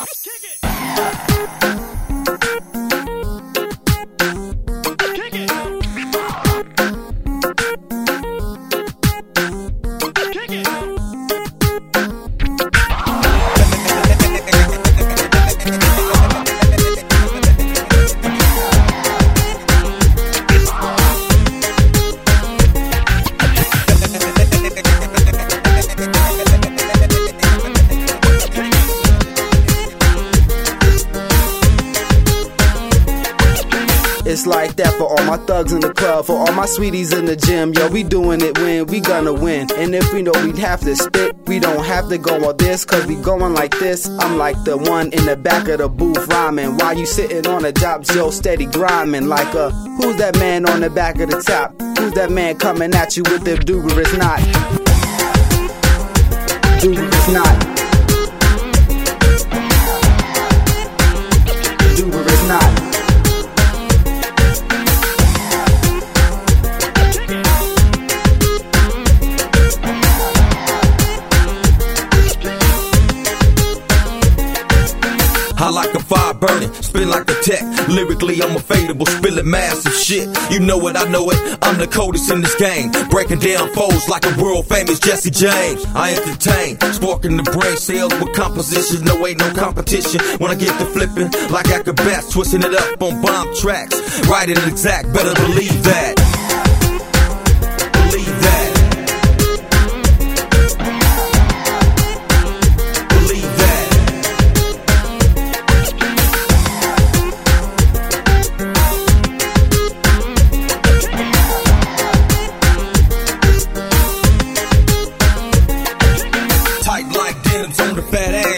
It's like that for all my thugs in the club, for all my sweeties in the gym. Yo, we doing it when we gonna win. And if we know we'd have to spit, we don't have to go on this, cause we going like this. I'm like the one in the back of the booth rhyming, while you sitting on the job, yo, steady grinding. Like who's that man on the back of the top? Who's that man coming at you with the duberous knot? Duberous knot. Duberous knot. I like a fire burning, spin like a tech. Lyrically, I'm a fadeable, spilling massive shit. You know it, I know it, I'm the coldest in this game. Breaking down foes like a world famous Jesse James. I entertain, sparking the brain cells with compositions. No, ain't no competition when I get to flipping like acrobats, twisting it up on bomb tracks. Right and exact, better believe that. Believe that. Tight like denims on the fat